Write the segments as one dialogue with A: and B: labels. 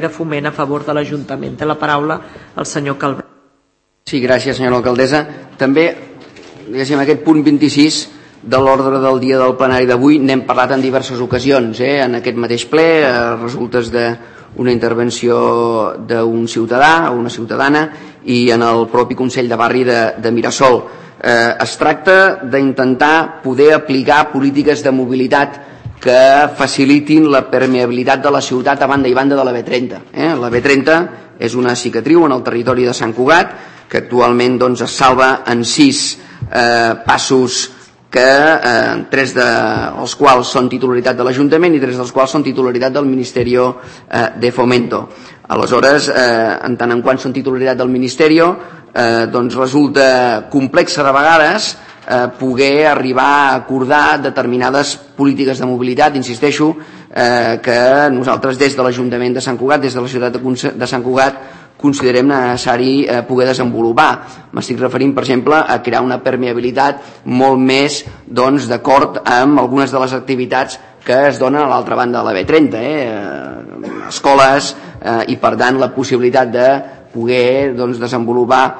A: de Foment a favor de l'Ajuntament. Té la paraula el senyor Calvet.
B: Sí, gràcies, senyora alcaldessa. També, diguéssim, aquest punt 26 de l'ordre del dia del plenari d'avui n'hem parlat en diverses ocasions, en aquest mateix ple, resultes d'una intervenció d'un ciutadà o una ciutadana i en el propi Consell de Barri de Mirasol. Es tracta d'intentar poder aplicar polítiques de mobilitat que facilitin la permeabilitat de la ciutat a banda i banda de la B30. La B30 és una cicatriu en el territori de Sant Cugat que actualment es salva en 6 passos que 3 dels quals són titularitat de l'Ajuntament i 3 dels quals són titularitat del Ministeri de Fomento. Aleshores, en tant en quant són titularitat del Ministeri, resulta complex de vegades poder arribar a acordar determinades polítiques de mobilitat, insisteixo, que nosaltres des de l'Ajuntament de Sant Cugat, des de la ciutat de Sant Cugat, considerem necessari poder desenvolupar. M'estic referint, per exemple, a crear una permeabilitat molt més d'acord amb algunes de les activitats que es donen a l'altra banda de la B30, escoles, i per tant la possibilitat de poder desenvolupar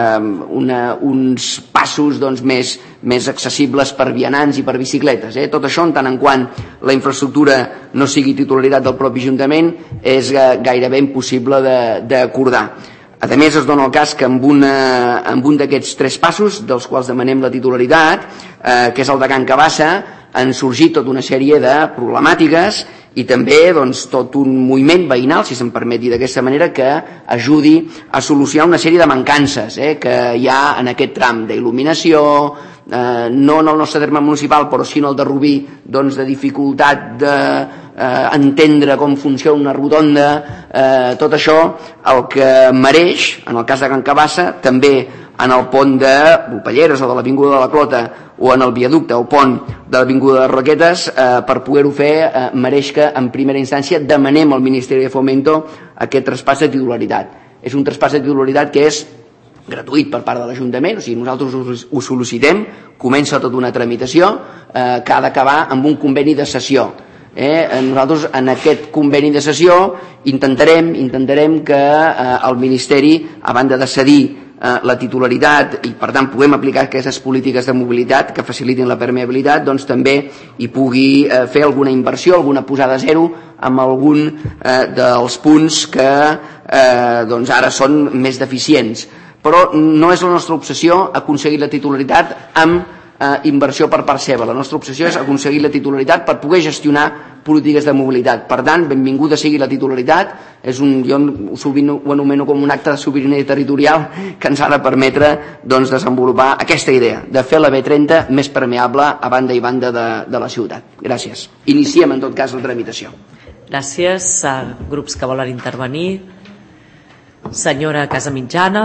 B: uns passos més accessibles per vianants i per bicicletes. Tot això, en tant en quant la infraestructura no sigui titularitat del propi Ajuntament, és gairebé impossible d'acordar. A més, es dona el cas que amb un d'aquests 3 passos, dels quals demanem la titularitat, que és el de Can Cabassa, han sorgit tota una sèrie de problemàtiques i també tot un moviment veïnal, si se'm permeti d'aquesta manera, que ajudi a solucionar una sèrie de mancances que hi ha en aquest tram d'il·luminació, no en el nostre terme municipal, però sí en el de Rubí, de dificultat d'entendre com funciona una rotonda, tot això el que mereix, en el cas de Can Cabassa, també en el pont de Volpelleres o de l'Avinguda de la Clota o en el viaducte o pont de l'Avinguda de Roquetes, per poder-ho fer mereix que en primera instància demanem al Ministeri de Fomento aquest traspàs de titularitat. És un traspàs de titularitat que és gratuït per part de l'Ajuntament, o sigui, nosaltres ho sol·licitem, comença tota una tramitació que ha d'acabar amb un conveni de cessió. Nosaltres en aquest conveni de cessió intentarem que el Ministeri, a banda de cedir la titularitat i per tant puguem aplicar aquestes polítiques de mobilitat que facilitin la permeabilitat, també hi pugui fer alguna inversió, alguna posada a zero amb algun dels punts que ara són més deficients. Però no és la nostra obsessió aconseguir la titularitat amb inversió per part seva. La nostra obsessió és aconseguir la titularitat per poder gestionar polítiques de mobilitat. Per tant, benvinguda sigui la titularitat. Jo sovint ho anomeno com un acte de sobirania territorial que ens ha de permetre desenvolupar aquesta idea de fer la B30 més permeable a banda i banda de la ciutat. Gràcies. Iniciem, en tot cas, la tramitació.
A: Gràcies. Grups que volen intervenir. Senyora Casamitjana.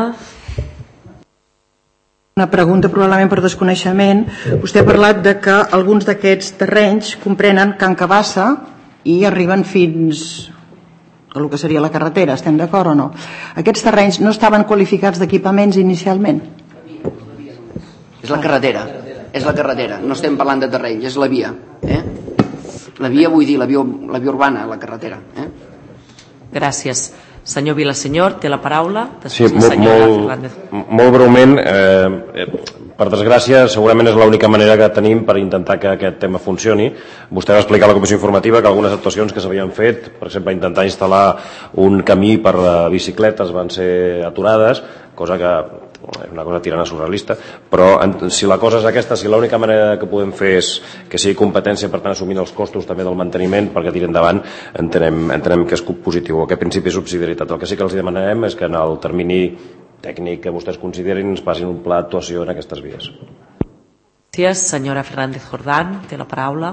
C: Una pregunta probablement per desconeixement. Vostè ha parlat de que alguns d'aquests terrenys comprenen Can Cabassa i arriben fins a el que seria la carretera, estem d'acord o no? Aquests terrenys no estaven qualificats d'equipaments inicialment?
B: És la carretera, no estem parlant de terrenys, és la via. La via, vull dir, la via urbana, la carretera.
A: Gràcies. Senyor Vilasenyor, té la paraula.
D: Sí, molt breument. Per desgràcia, segurament és l'única manera que tenim per intentar que aquest tema funcioni. Vostè va explicar a la comissió informativa que algunes actuacions que s'havien fet, per exemple, intentar instal·lar un camí per bicicletes, van ser aturades, cosa que és una cosa tirant a surrealista, però si la cosa és aquesta, si l'única manera que podem fer és que sigui competència, per tant assumint els costos també del manteniment perquè tiri endavant, entenem que és positiu. Aquest principi de subsidiarietat. El que sí que els demanarem és que en el termini tècnic que vostès considerin ens passin un pla d'actuació en aquestes vies.
A: Gràcies. Senyora Fernández Jordán, té la paraula.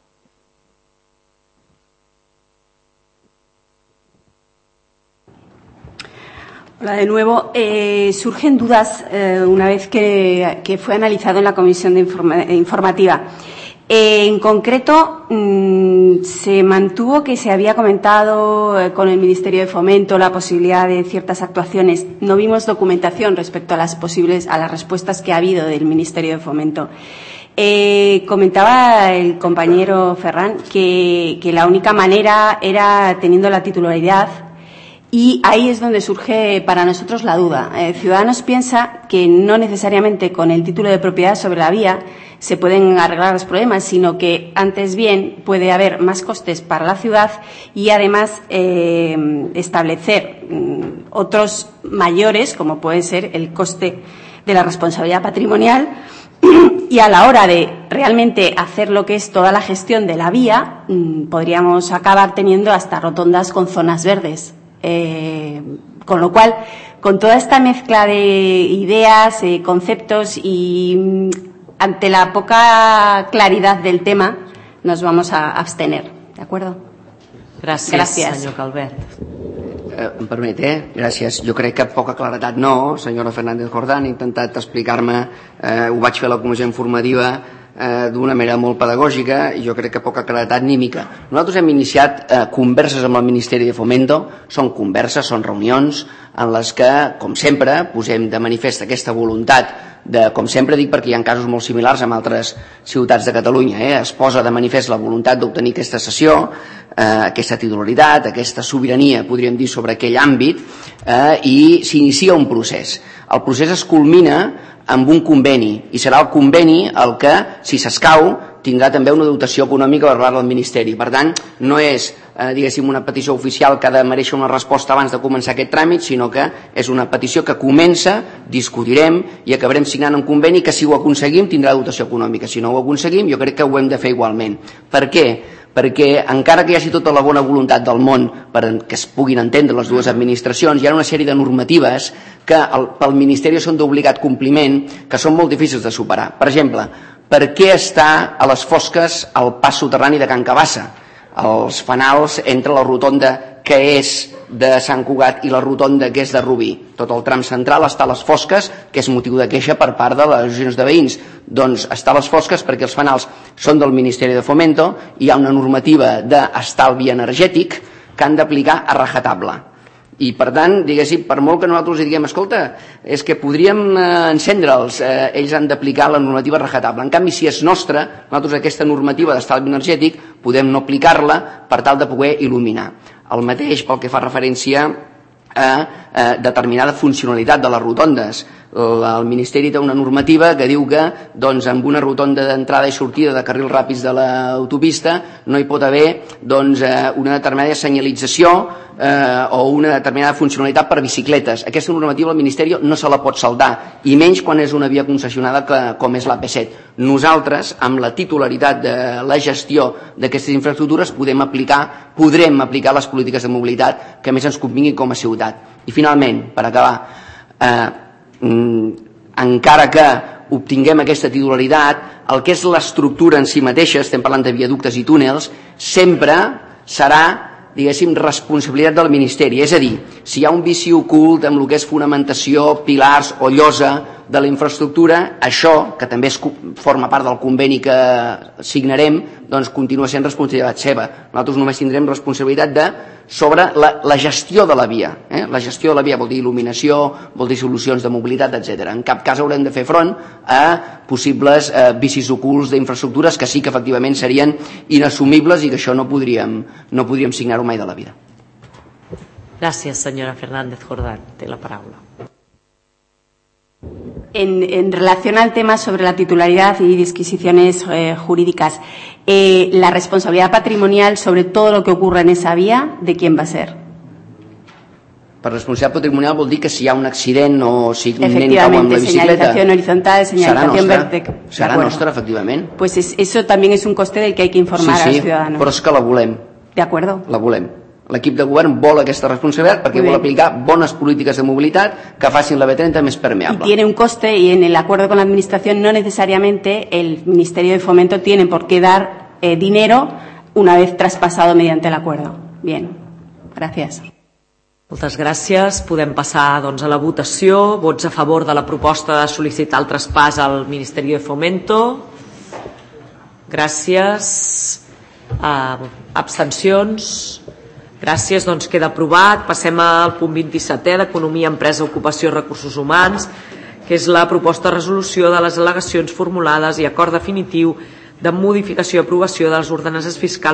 E: Hola de nuevo. Surgen dudas una vez que fue analizado en la comisión informativa. En concreto, se mantuvo que se había comentado con el Ministerio de Fomento la posibilidad de ciertas actuaciones. No vimos documentación respecto a las respuestas que ha habido del Ministerio de Fomento. Comentaba el compañero Ferran que la única manera era teniendo la titularidad Y ahí es donde surge para nosotros la duda. Ciudadanos piensa que no necesariamente con el título de propiedad sobre la vía se pueden arreglar los problemas, sino que antes bien puede haber más costes para la ciudad y además establecer otros mayores, como puede ser el coste de la responsabilidad patrimonial, y a la hora de realmente hacer lo que es toda la gestión de la vía, podríamos acabar teniendo hasta rotondas con zonas verdes. Con lo cual, con toda esta mezcla de ideas, conceptos y ante la poca claridad del tema, nos vamos a abstener. ¿De acuerdo?
A: Gràcies. Senyor Calvet.
B: Em permet, Gràcies. Jo crec que poca claredat no, senyora Fernández Jordán. He intentat explicar-me, ho vaig fer a la comissió informativa d'una manera molt pedagògica i jo crec que poca claredat ni mica. Nosaltres hem iniciat converses amb el Ministeri de Fomento, són converses, són reunions en les que, com sempre, posem de manifest aquesta voluntat de, com sempre dic perquè hi ha casos molt similars en altres ciutats de Catalunya, es posa de manifest la voluntat d'obtenir aquesta cessió, aquesta titularitat, aquesta sobirania, podríem dir, sobre aquell àmbit, i s'inicia un procés. El procés es culmina amb un conveni, i serà el conveni el que, si s'escau, tindrà també una dotació econòmica per part del Ministeri. Per tant, no és, diguéssim, una petició oficial que ha de mereixer una resposta abans de començar aquest tràmit, sinó que és una petició que comença, discutirem i acabarem signant un conveni que, si ho aconseguim, tindrà dotació econòmica. Si no ho aconseguim, jo crec que ho hem de fer igualment. Per què? Perquè encara que hi hagi tota la bona voluntat del món perquè es puguin entendre les dues administracions, hi ha una sèrie de normatives que pel Ministeri són d'obligat compliment, que són molt difícils de superar. Per exemple, per què està a les fosques el pas soterrani de Can Cabassa? Els fanals entre la rotonda que és de Sant Cugat i la rotonda que és de Rubí. Tot el tram central està a les fosques, que és motiu de queixa per part de les associacions de veïns. Doncs està a les fosques perquè els fanals són del Ministeri de Fomento i hi ha una normativa d'estalvi energètic que han d'aplicar a rajatabla. I per tant, diguéssim, per molt que nosaltres diguem, escolta, és que podríem encendre'ls, ells han d'aplicar la normativa rajatabla. En canvi, si és nostra, nosaltres aquesta normativa d'estalvi energètic podem no aplicar-la per tal de poder il·luminar. El mateix pel que fa referència a determinada funcionalitat de les rotondes. El Ministeri té una normativa que diu que amb una rotonda d'entrada i sortida de carrils ràpids de l'autopista no hi pot haver una determinada senyalització o una determinada funcionalitat per bicicletes. Aquesta normativa el Ministeri no se la pot saltar, i menys quan és una via concessionada com és l'AP7. Nosaltres, amb la titularitat de la gestió d'aquestes infraestructures, podrem aplicar les polítiques de mobilitat que més ens convinguin com a ciutat. I finalment, per acabar, encara que obtinguem aquesta titularitat, el que és l'estructura en si mateixa, estem parlant de viaductes i túnels, sempre serà, diguéssim, responsabilitat del Ministeri. És a dir, si hi ha un vici ocult amb el que és fonamentació, pilars o llosa de la infraestructura, això, que també forma part del conveni que signarem, doncs continua sent responsabilitat seva. Nosaltres només tindrem responsabilitat sobre la gestió de la via. La gestió de la via vol dir il·luminació, vol dir solucions de mobilitat, etc. En cap cas haurem de fer front a possibles vicis ocults d'infraestructures que sí que efectivament serien inassumibles i que això no podríem signar-ho mai de la vida.
A: Gràcies, senyora Fernández Jordán. Té la paraula.
E: En relación al tema sobre la titularidad y disquisiciones jurídicas, la responsabilidad patrimonial sobre todo lo que ocurra en esa vía, ¿de quién va a ser?
B: Per responsabilitat patrimonial vol dir que si hi ha un accident o si un nen cau amb la bicicleta,
E: señalización horizontal, señalización vertical.
B: Serà nostra, efectivament.
E: Pues eso también es un coste del que hay que informar a los ciudadanos.
B: Però és que la volem.
E: De acuerdo.
B: La volem. L'equip de govern vol aquesta responsabilitat perquè vol aplicar bones polítiques de mobilitat que facin la B30 més permeable.
E: Y tiene un coste, y en el acuerdo con la Administración no necesariamente el Ministerio de Fomento tiene por qué dar dinero una vez traspasado mediante el acuerdo. Bien, gracias.
A: Moltes gràcies. Podem passar a la votació. Vots a favor de la proposta de sol·licitar el traspàs al Ministeri de Fomento. Gràcies. Abstencions. Gràcies, doncs queda aprovat. Passem al punt 27è d'Economia, Empresa, Ocupació i Recursos Humans, que és la proposta de resolució de les al·legacions formulades i acord definitiu de modificació i aprovació de les ordenances fiscals